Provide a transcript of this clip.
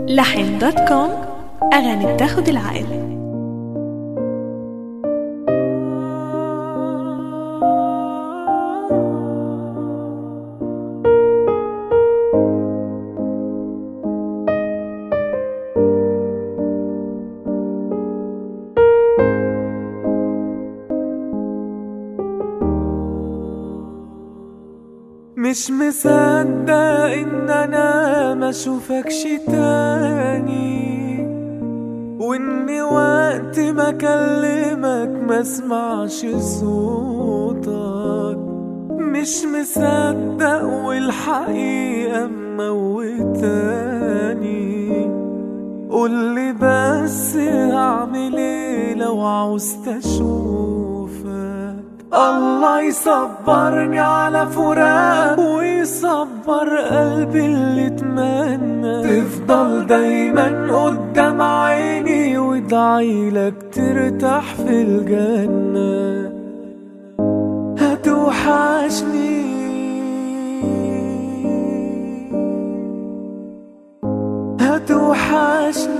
لحن.com. أغاني بتاخد العقل. مش مصدق ان انا ما اشوفكش تاني، واني وقت ما اكلمك ما اسمعش صوتك. مش مصدق والحقيقة موتاني. قولي بس هعمل ايه لو عاوزت اشوفك؟ الله يصبرني على فراق ويصبر قلبي اللي اتمنى تفضل دايما قدام عيني، وادعيلك ترتاح في الجنة. هتوحشني هتوحشني